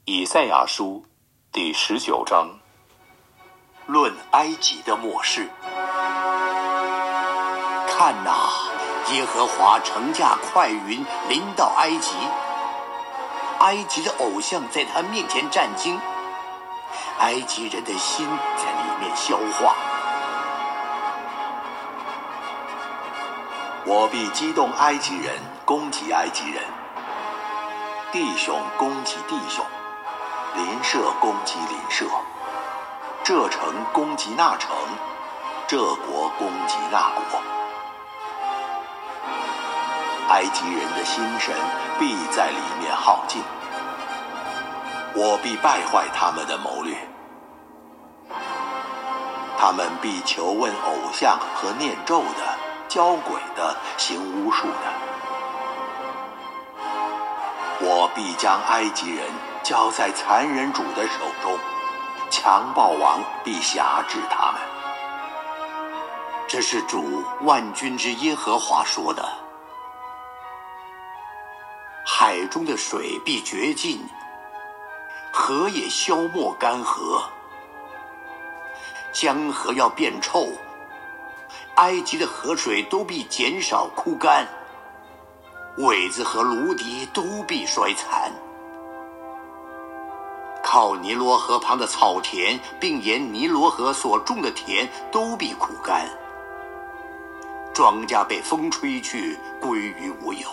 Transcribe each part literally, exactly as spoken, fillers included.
以赛亚书第十九章， 论埃及的末世。看哪，耶和华乘驾快云临到埃及，埃及的偶像在他面前战惊，埃及人的心在里面消化。我必激动埃及人，攻击埃及人，弟兄攻击弟兄，邻舍攻击邻舍，这城攻击那城，这国攻击那国。埃及人的心神必在里面耗尽，我必败坏他们的谋略，他们必求问偶像和念咒的，交鬼的，行巫术的。我必将埃及人交在残忍主的手中，强暴王必辖制他们。这是主万军之耶和华说的。海中的水必绝尽，河也消没干涸，江河要变臭，埃及的河水都必减少枯干，苇子和芦荻都必衰残。靠尼罗河旁的草田，并沿尼罗河所种的田都必枯干，庄稼被风吹去，归于无有。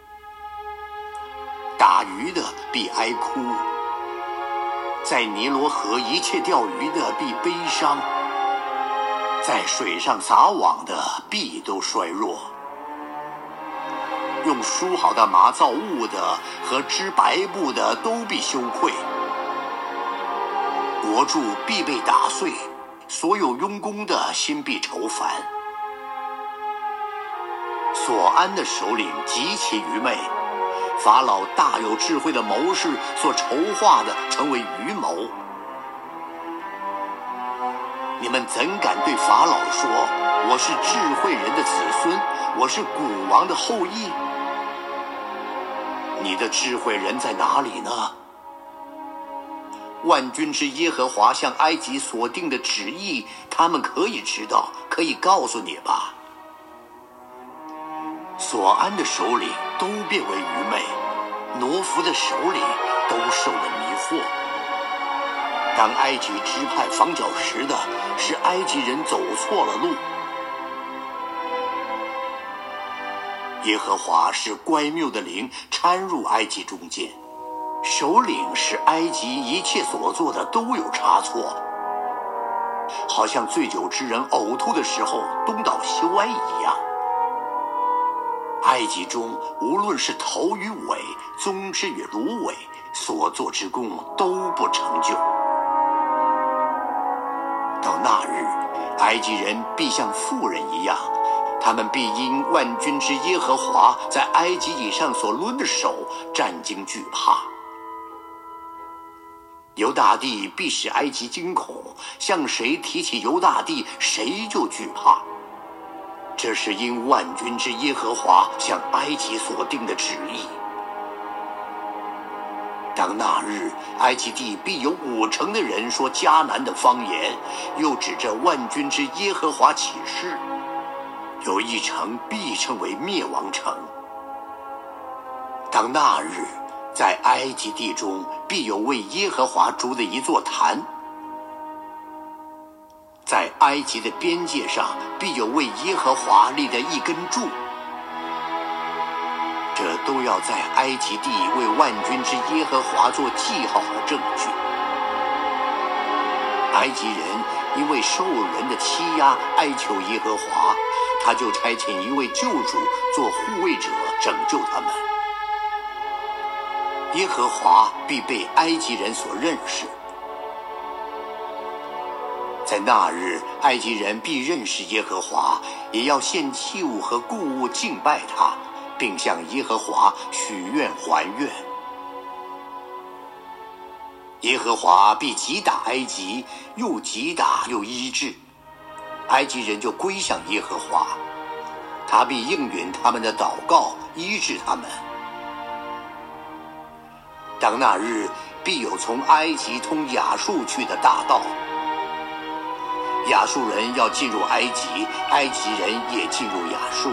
打鱼的必哀哭，在尼罗河一切钓鱼的必悲伤，在水上撒网的必都衰弱。用梳好的麻造物的和织白布的都必羞愧，国柱必被打碎，所有用工的心必愁烦。所安的首领极其愚昧，法老大有智慧的谋士所筹划的成为愚谋。你们怎敢对法老说，我是智慧人的子孙，我是古王的后裔？你的智慧人在哪里呢？万军之耶和华向埃及所定的旨意，他们可以知道，可以告诉你吧。所安的首领都变为愚昧，挪弗的首领都受了迷惑。当埃及支派防角石的，是埃及人走错了路。耶和华是乖谬的灵掺入埃及中间，首领使埃及一切所做的都有差错，好像醉酒之人呕吐的时候东倒西歪一样。埃及中无论是头与尾，宗之与芦苇，所做之功都不成就。到那日，埃及人必像妇人一样，他们必因万军之耶和华在埃及以上所抡的手战惊惧怕。犹大地必使埃及惊恐，向谁提起犹大地，谁就惧怕。这是因万军之耶和华向埃及所定的旨意。当那日，埃及地必有五成的人说迦南的方言，又指着万军之耶和华起誓，有一城必称为灭亡城。当那日，在埃及地中必有为耶和华筑的一座坛，在埃及的边界上必有为耶和华立的一根柱，这都要在埃及地为万军之耶和华做记号和证据。埃及人因为受人的欺压哀求耶和华，他就差遣一位救主做护卫者，拯救他们。耶和华必被埃及人所认识。在那日，埃及人必认识耶和华，也要献祭物和供物敬拜他，并向耶和华许愿还愿。耶和华必击打埃及，又击打又医治，埃及人就归向耶和华，他必应允他们的祷告，医治他们。当那日，必必有从埃及通亚述去的大道。亚述人要进入埃及，埃及人也进入亚述。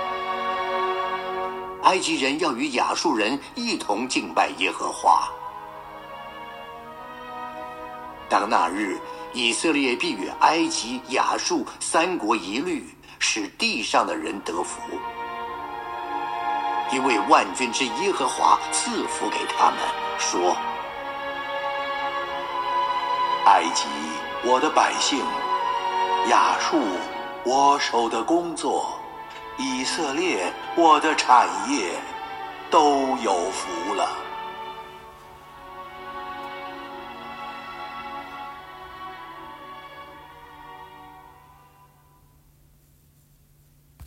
埃及人要与亚述人一同敬拜耶和华。当那日，以色列必与埃及、亚述三国一律，使地上的人得福，因为万军之耶和华赐福给他们，说： 埃及，我的百姓；亚述，我手的工作；以色列，我的产业，都有福了。